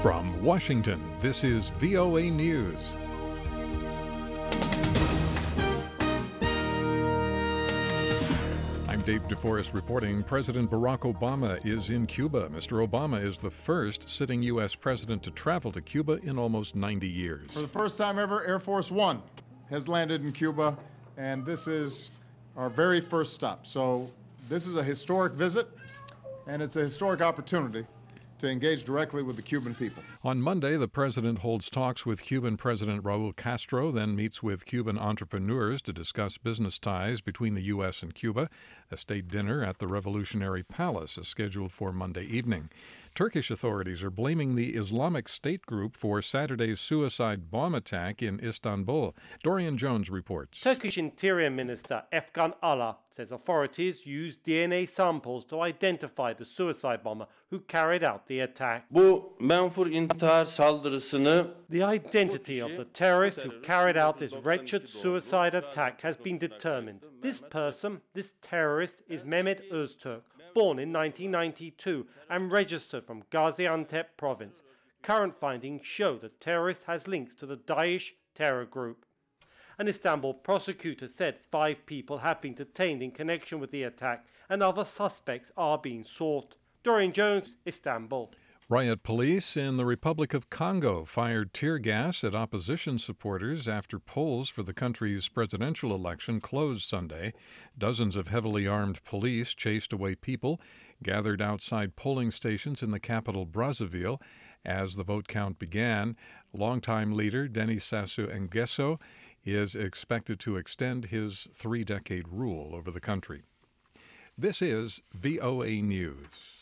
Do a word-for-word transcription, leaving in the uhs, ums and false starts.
From Washington, this is V O A News. I'm Dave DeForest reporting President Barack Obama is in Cuba. Mister Obama is the first sitting U S president to travel to Cuba in almost ninety years. For the first time ever, Air Force One has landed in Cuba, and this is our very first stop. So this is a historic visit, and it's a historic opportunity to engage directly with the Cuban people. On Monday, the president holds talks with Cuban President Raul Castro, then meets with Cuban entrepreneurs to discuss business ties between the U S and Cuba. A state dinner at the Revolutionary Palace is scheduled for Monday evening. Turkish authorities are blaming the Islamic State group for Saturday's suicide bomb attack in Istanbul. Dorian Jones reports. Turkish Interior Minister Efkan Ala says authorities used D N A samples to identify the suicide bomber who carried out the attack. Bu menfur intihar saldırısını The identity of the terrorist who carried out this wretched suicide attack has been determined. This person, this terrorist, is Mehmet Öztürk, born in nineteen ninety-two and registered from Gaziantep province. Current findings show the terrorist has links to the Daesh terror group. An Istanbul prosecutor said five people have been detained in connection with the attack and other suspects are being sought. Dorian Jones, Istanbul. Riot police in the Republic of Congo fired tear gas at opposition supporters after polls for the country's presidential election closed Sunday. Dozens of heavily armed police chased away people gathered outside polling stations in the capital Brazzaville as the vote count began. Longtime leader Denis Sassou Nguesso is expected to extend his three-decade rule over the country. This is V O A News.